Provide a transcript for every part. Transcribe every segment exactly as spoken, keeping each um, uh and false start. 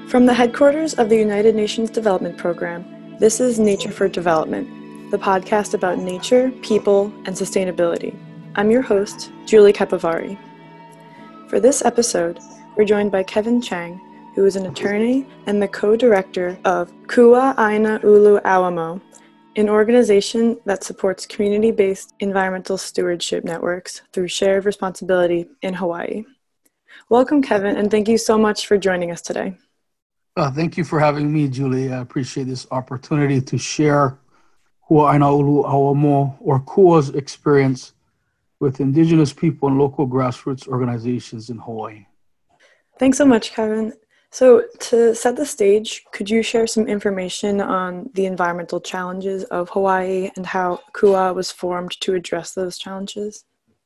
From the headquarters of the United Nations Development Program, this is Nature for Development, the podcast about nature, people, and sustainability. I'm your host, Julie Capivari. For this episode, we're joined by Kevin Chang, who is an attorney and the co-director of Kua Aina Ulu Awamo, an organization that supports community-based environmental stewardship networks through shared responsibility in Hawaii. Welcome, Kevin, and thank you so much for joining us today. Uh, thank you for having me, Julie. I appreciate this opportunity to share Kua Aina Ulu Awamo, or Kua's experience with Indigenous people and local grassroots organizations in Hawaii. Thanks so much, Kevin. So to set the stage, could you share some information on the environmental challenges of Hawaii and how Kua was formed to address those challenges?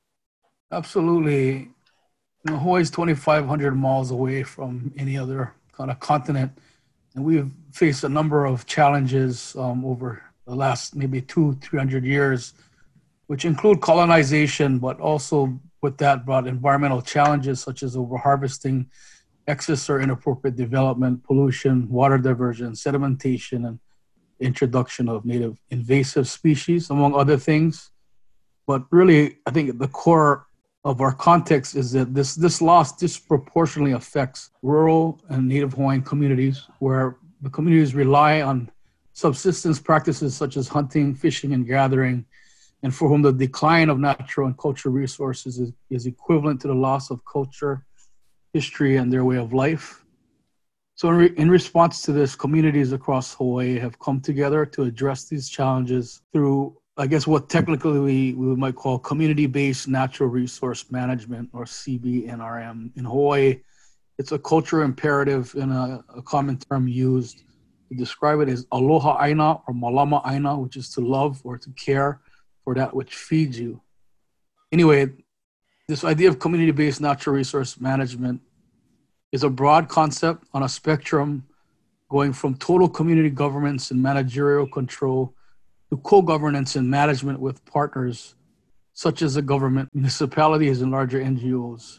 Absolutely. You know, Hawaii is twenty-five hundred miles away from any other kind of continent, and we've faced a number of challenges um, over the last maybe two, three hundred years, which include colonization, but also with that brought environmental challenges such as overharvesting, excess or inappropriate development, pollution, water diversion, sedimentation, and introduction of native invasive species, among other things. But really, I think the core of our context is that this, this loss disproportionately affects rural and Native Hawaiian communities, where the communities rely on subsistence practices such as hunting, fishing, and gathering, and for whom the decline of natural and cultural resources is, is equivalent to the loss of culture, history, and their way of life. So in, re- in response to this, communities across Hawaii have come together to address these challenges through, I guess, what technically we, we might call community-based natural resource management, or C B N R M. In Hawaii, it's a culture imperative and a, a common term used to describe it as aloha aina or malama aina, which is to love or to care for that which feeds you. Anyway, this idea of community-based natural resource management is a broad concept on a spectrum going from total community governance and managerial control to co-governance and management with partners such as the government, municipalities, and larger N G Os.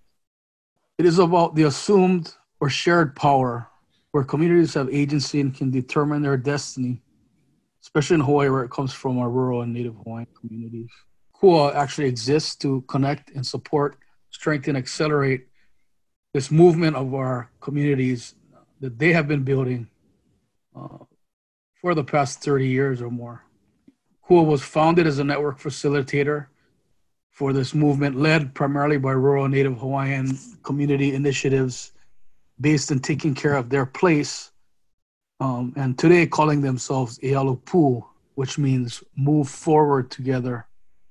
It is about the assumed or shared power where communities have agency and can determine their destiny, especially in Hawaii, where it comes from our rural and Native Hawaiian communities. Kua actually exists to connect and support, strengthen, accelerate this movement of our communities that they have been building uh, for the past thirty years or more. Kua was founded as a network facilitator for this movement, led primarily by rural and Native Hawaiian community initiatives based in taking care of their place, um, and today calling themselves Ealupu, which means move forward together.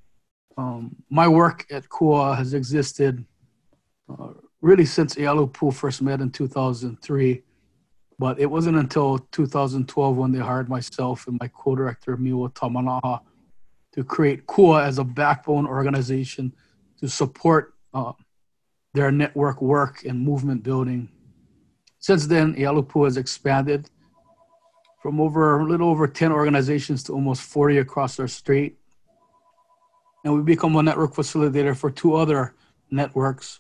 Um, my work at Kua has existed uh, really since Ealupu first met in two thousand three, but it wasn't until two thousand twelve when they hired myself and my co-director, Miwa Tamanaha, to create Kua as a backbone organization to support uh, their network work and movement building. Since then, Ealupu has expanded from over a little over ten organizations to almost forty across our state. And we've become a network facilitator for two other networks,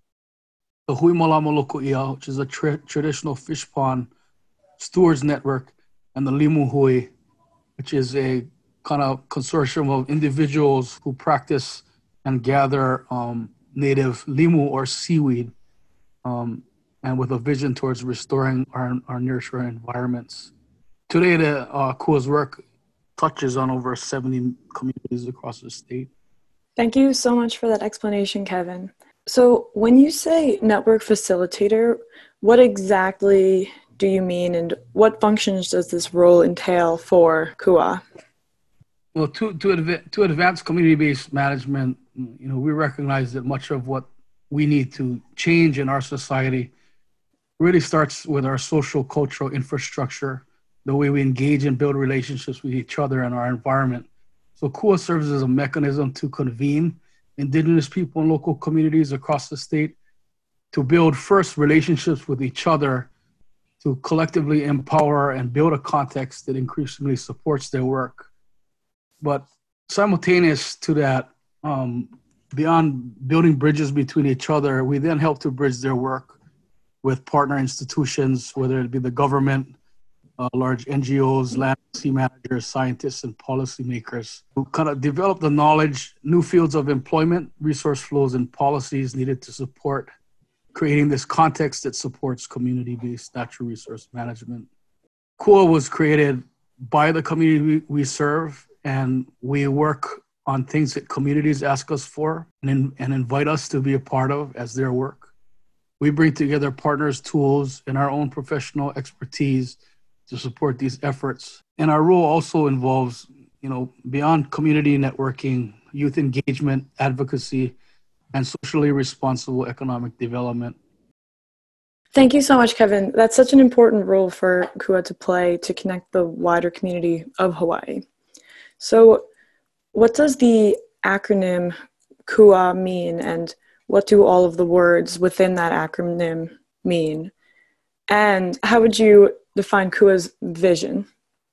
the Hui Malama Loko'ia, which is a tra- traditional fish pond stewards network, and the Limu Hui, which is a kind of consortium of individuals who practice and gather um, native limu or seaweed, um, and with a vision towards restoring our, our nurturing environments. Today, the uh, Kua's work touches on over seventy communities across the state. Thank you so much for that explanation, Kevin. So when you say network facilitator, what exactly do you mean, and what functions does this role entail for Kua? Well, to to, adv- to advance community-based management, you know, we recognize that much of what we need to change in our society really starts with our social cultural infrastructure, the way we engage and build relationships with each other and our environment. So Kua serves as a mechanism to convene Indigenous people and local communities across the state to build first relationships with each other, to collectively empower and build a context that increasingly supports their work. But simultaneous to that, um, beyond building bridges between each other, we then help to bridge their work with partner institutions, whether it be the government, uh, large N G Os, land policy managers, scientists, and policymakers, who kind of develop the knowledge, new fields of employment, resource flows, and policies needed to support creating this context that supports community-based natural resource management. C U A was created by the community we, we serve, and we work on things that communities ask us for and, in, and invite us to be a part of as their work. We bring together partners, tools, and our own professional expertise to support these efforts. And our role also involves, you know, beyond community networking, youth engagement, advocacy, and socially responsible economic development. Thank you so much, Kevin. That's such an important role for C U A to play to connect the wider community of Hawaii. So what does the acronym C U A mean, and what do all of the words within that acronym mean? And how would you define C U A's vision?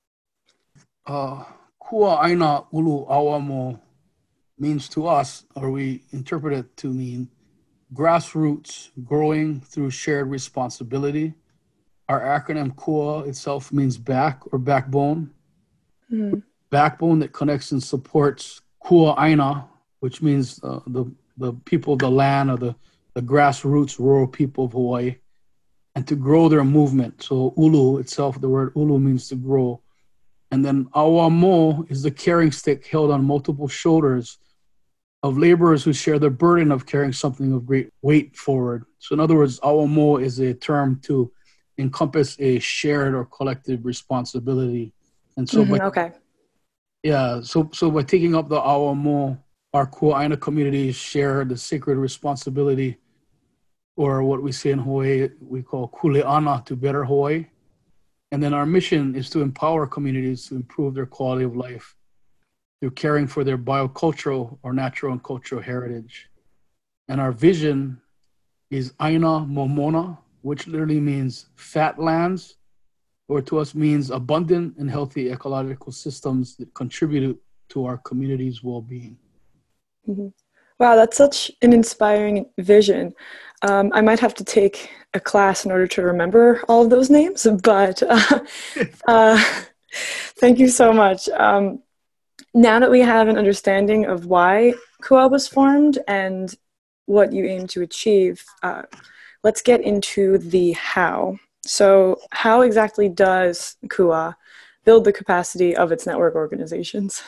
Uh, Kua Aina Ulu Awamo means to us, or we interpret it to mean, grassroots growing through shared responsibility. Our acronym C U A itself means back or backbone. Mm. Backbone that connects and supports Kua Aina, which means uh, the, the people of the land, or the, the grassroots rural people of Hawaii, and to grow their movement. So Ulu itself, the word Ulu means to grow. And then Awamo is the carrying stick held on multiple shoulders of laborers who share the burden of carrying something of great weight forward. So in other words, Awamo is a term to encompass a shared or collective responsibility. And so, mm-hmm, by, okay. Yeah, so so by taking up the Awamo, our Kua'aina communities share the sacred responsibility, or what we say in Hawaii, we call Kuleana, to better Hawaii. And then our mission is to empower communities to improve their quality of life through caring for their biocultural or natural and cultural heritage. And our vision is Aina Momona, which literally means fat lands, or to us means abundant and healthy ecological systems that contribute to our community's well-being. Mm-hmm. Wow, that's such an inspiring vision. Um, I might have to take a class in order to remember all of those names, but uh, uh, thank you so much. Um, now that we have an understanding of why C U A was formed and what you aim to achieve, uh, let's get into the how. So how exactly does C U A build the capacity of its network organizations?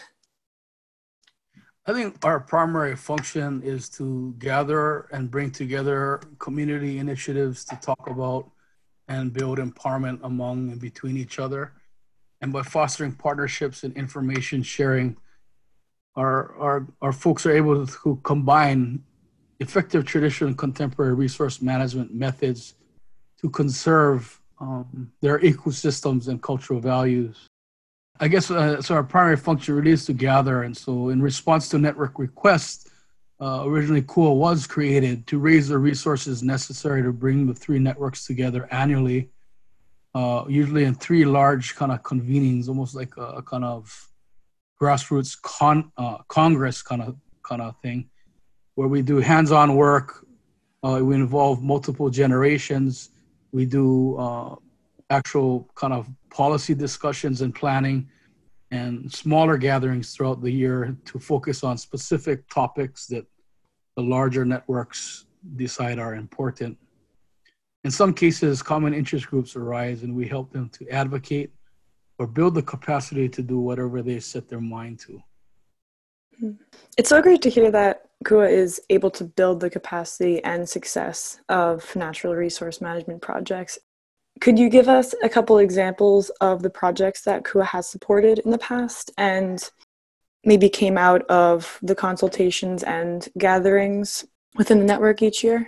I think our primary function is to gather and bring together community initiatives to talk about and build empowerment among and between each other. And by fostering partnerships and information sharing, our, our, our folks are able to combine effective traditional and contemporary resource management methods to conserve um, their ecosystems and cultural values. I guess uh, so our primary function really is to gather. And so in response to network requests, uh, originally C U A was created to raise the resources necessary to bring the three networks together annually, uh, usually in three large kind of convenings, almost like a, a kind of grassroots con, uh, congress kind of kind of thing, where we do hands-on work. Uh, we involve multiple generations. We do uh, actual kind of policy discussions and planning, and smaller gatherings throughout the year to focus on specific topics that the larger networks decide are important. In some cases, common interest groups arise, and we help them to advocate or build the capacity to do whatever they set their mind to. It's so great to hear that C U A is able to build the capacity and success of natural resource management projects. Could you give us a couple examples of the projects that C U A has supported in the past and maybe came out of the consultations and gatherings within the network each year?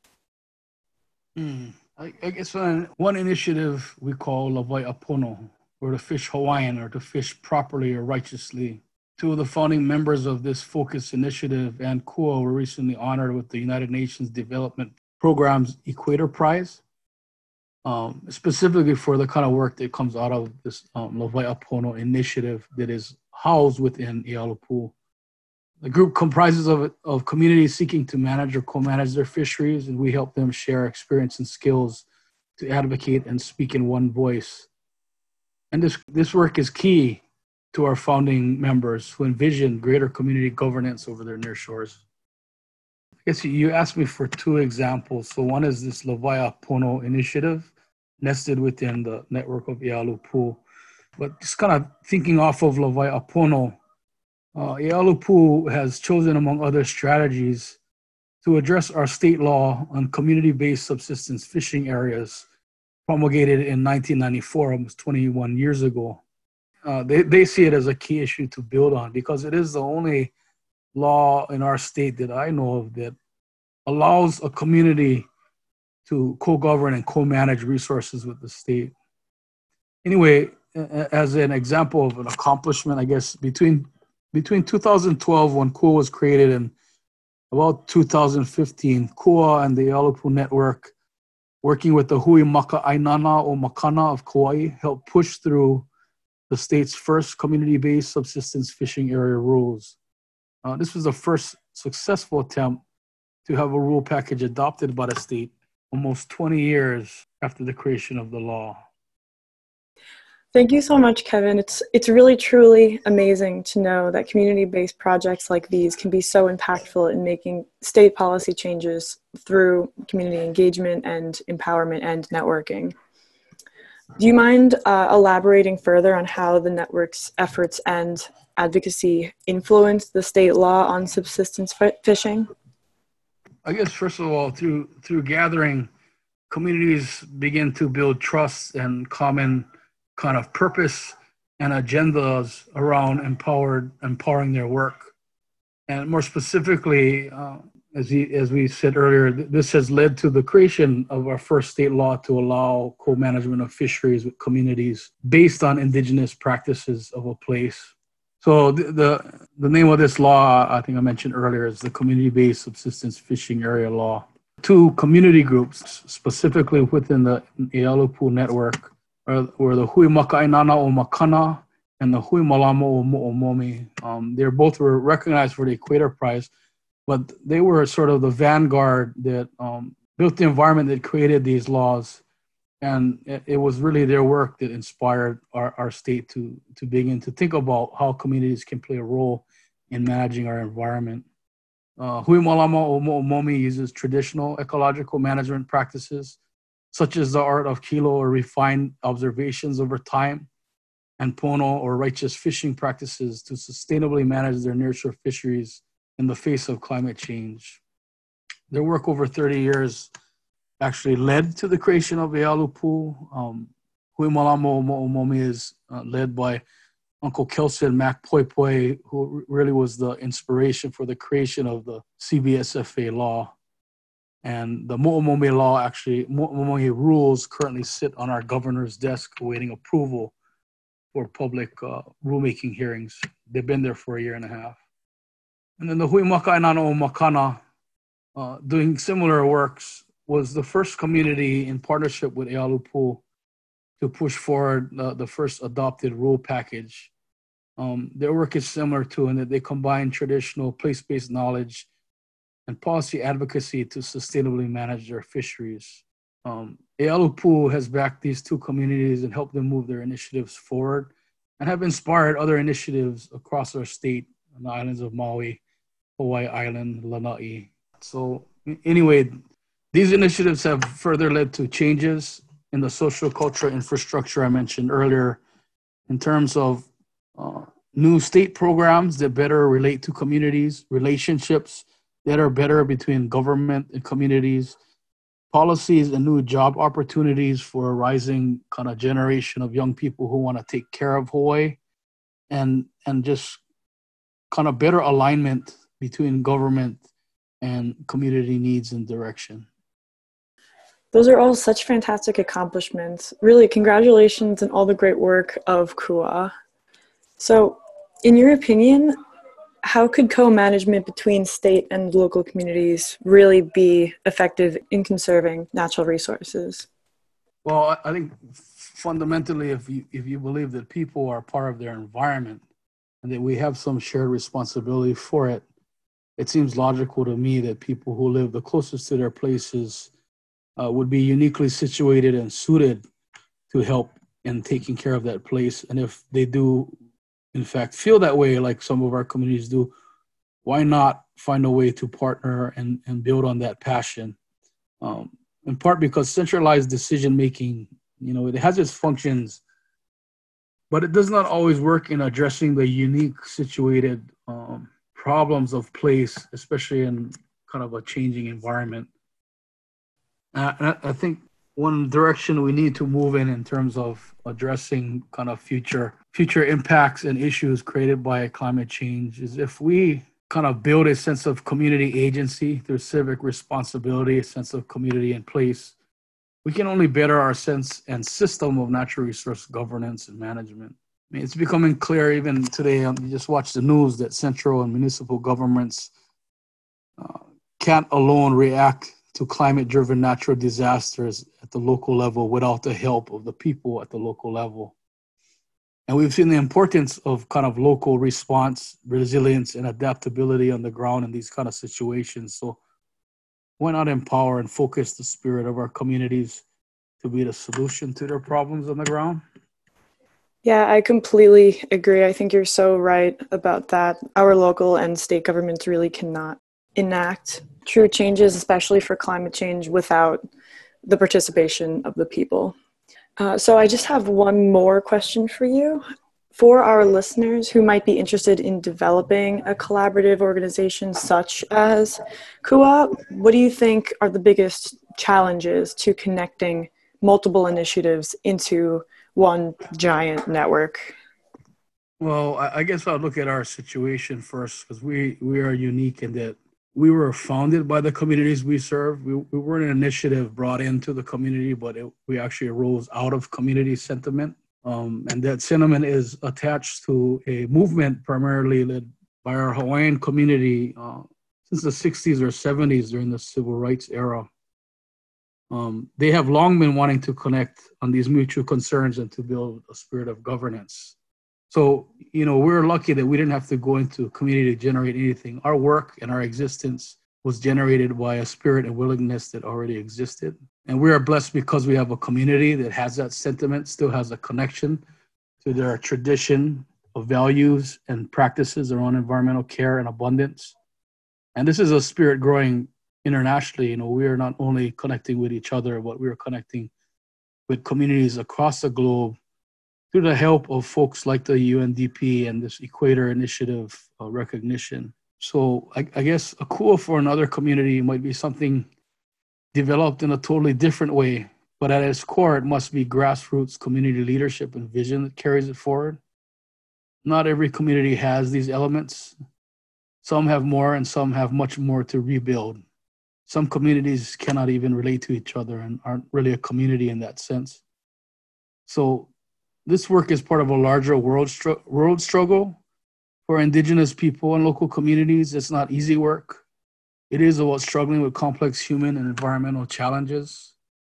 Mm, I, I guess one, one initiative we call Lawai Apono, or to fish Hawaiian, or to fish properly or righteously. Two of the founding members of this focus initiative and C U A were recently honored with the United Nations Development Program's Equator Prize, um, specifically for the kind of work that comes out of this um, Lawai Apono initiative that is housed within Ialopu. The group comprises of, of communities seeking to manage or co-manage their fisheries, and we help them share experience and skills to advocate and speak in one voice. And this, this work is key to our founding members who envision greater community governance over their near shores. I guess you asked me for two examples. So one is this Lawai'a Pono initiative, nested within the network of Ealupu. But just kind of thinking off of Lawai'a Pono, uh, Ealupu has chosen, among other strategies, to address our state law on community-based subsistence fishing areas promulgated in nineteen ninety-four, almost twenty-one years ago. Uh, they, they see it as a key issue to build on because it is the only law in our state that I know of that allows a community to co-govern and co-manage resources with the state. Anyway, as an example of an accomplishment, I guess, between between two thousand twelve, when K U A was created, and about two thousand fifteen, K U A and the Ealupu Network, working with the Hui Maka Ainana o Makana of Kauai, helped push through the state's first community-based subsistence fishing area rules. Uh, this was the first successful attempt to have a rule package adopted by the state almost twenty years after the creation of the law. Thank you so much, Kevin. It's, it's really, truly amazing to know that community-based projects like these can be so impactful in making state policy changes through community engagement and empowerment and networking. Do you mind uh, elaborating further on how the network's efforts and advocacy influence the state law on subsistence fishing? I guess, first of all, through, through gathering, communities begin to build trust and common kind of purpose and agendas around empowered, empowering their work. And more specifically, uh, as, he, as we said earlier, th- this has led to the creation of our first state law to allow co-management of fisheries with communities based on indigenous practices of a place. So the, the, the name of this law, I think I mentioned earlier, is the Community-Based Subsistence Fishing Area Law. Two community groups, specifically within the Ealupu Network, were the Hui Maka Ainana o Makana and the Hui Malama o Mo'omomi. Um, they both were recognized for the Equator Prize, but they were sort of the vanguard that um, built the environment that created these laws. And it, it was really their work that inspired our, our state to, to begin to think about how communities can play a role in managing our environment. Uh, Hui Malama o Mo'omomi uses traditional ecological management practices such as the art of kilo or refined observations over time, and pono or righteous fishing practices to sustainably manage their nearshore fisheries in the face of climate change. Their work over thirty years actually led to the creation of Ealupu. Um, Hui Malama o Mo'omomi is uh, led by Uncle Kelson Mac Poipoi, who really was the inspiration for the creation of the C B S F A law. And the Mo'omomi law, actually, Mo'omomi rules currently sit on our governor's desk awaiting approval for public uh, rulemaking hearings. They've been there for a year and a half. And then the Hui Maka Ainana o Makana, uh, doing similar works, was the first community in partnership with Ealupu to push forward uh, the first adopted rule package. Um, their work is similar to in that they combine traditional place-based knowledge and policy advocacy to sustainably manage their fisheries. Um, Ealupu has backed these two communities and helped them move their initiatives forward and have inspired other initiatives across our state on the islands of Maui, Hawaii Island, Lanai. So anyway, these initiatives have further led to changes in the social cultural infrastructure I mentioned earlier in terms of uh, new state programs that better relate to communities, relationships that are better between government and communities, policies and new job opportunities for a rising kind of generation of young people who want to take care of Hawaii, and, and just kind of better alignment between government and community needs and direction. Those are all such fantastic accomplishments. Really, congratulations on all the great work of K U A. So, in your opinion, how could co-management between state and local communities really be effective in conserving natural resources? Well, I think fundamentally, if you if you believe that people are part of their environment and that we have some shared responsibility for it, it seems logical to me that people who live the closest to their places uh, would be uniquely situated and suited to help in taking care of that place. And if they do, in fact, feel that way, like some of our communities do, why not find a way to partner and, and build on that passion? Um, in part because centralized decision-making, you know, it has its functions, but it does not always work in addressing the unique situated um, problems of place, especially in kind of a changing environment. Uh, and I, I think one direction we need to move in in terms of addressing kind of future future impacts and issues created by climate change is if we kind of build a sense of community agency through civic responsibility, a sense of community in place, we can only better our sense and system of natural resource governance and management. I mean, it's becoming clear even today, um, you just watch the news, that central and municipal governments uh, can't alone react to climate-driven natural disasters at the local level without the help of the people at the local level. And we've seen the importance of kind of local response, resilience, and adaptability on the ground in these kind of situations. So why not empower and focus the spirit of our communities to be the solution to their problems on the ground? Yeah, I completely agree. I think you're so right about that. Our local and state governments really cannot enact true changes, especially for climate change, without the participation of the people. Uh, so I just have one more question for you. For our listeners who might be interested in developing a collaborative organization such as C U A, what do you think are the biggest challenges to connecting multiple initiatives into one giant network? Well, I, I guess I'll look at our situation first, because we, we are unique in that we were founded by the communities we serve. We, we weren't an initiative brought into the community, but it, we actually arose out of community sentiment. Um, and that sentiment is attached to a movement primarily led by our Hawaiian community uh, since the sixties or seventies during the civil rights era. Um, they have long been wanting to connect on these mutual concerns and to build a spirit of governance. So, you know, we're lucky that we didn't have to go into a community to generate anything. Our work and our existence was generated by a spirit and willingness that already existed. And we are blessed because we have a community that has that sentiment, still has a connection to their tradition of values and practices around environmental care and abundance. And this is a spirit growing internationally. You know, we are not only connecting with each other, but we are connecting with communities across the globe through the help of folks like the U N D P and this Equator Initiative uh, recognition. So I, I guess a C U A for another community might be something developed in a totally different way, but at its core, it must be grassroots community leadership and vision that carries it forward. Not every community has these elements. Some have more and some have much more to rebuild. Some communities cannot even relate to each other and aren't really a community in that sense. So this work is part of a larger world, str- world struggle for Indigenous people and local communities. It's not easy work. It is about struggling with complex human and environmental challenges.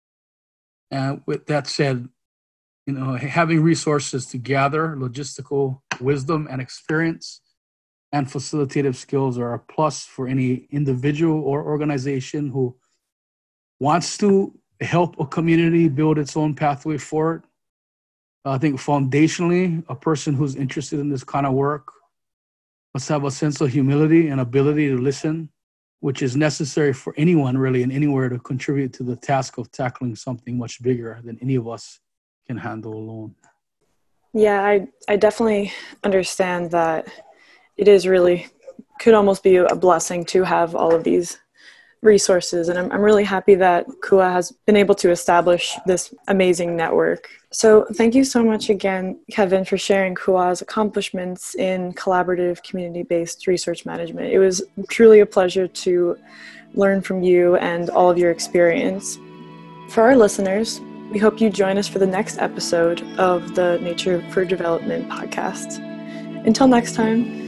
And with that said, you know, having resources to gather logistical wisdom and experience and facilitative skills are a plus for any individual or organization who wants to help a community build its own pathway forward. I think foundationally, a person who's interested in this kind of work must have a sense of humility and ability to listen, which is necessary for anyone really and anywhere to contribute to the task of tackling something much bigger than any of us can handle alone. Yeah, I, I definitely understand that it is really, could almost be a blessing to have all of these resources. And I'm, I'm really happy that C U A has been able to establish this amazing network. So thank you so much again, Kevin, for sharing C U A's accomplishments in collaborative community-based research management. It was truly a pleasure to learn from you and all of your experience. For our listeners, we hope you join us for the next episode of the Nature for Development podcast. Until next time.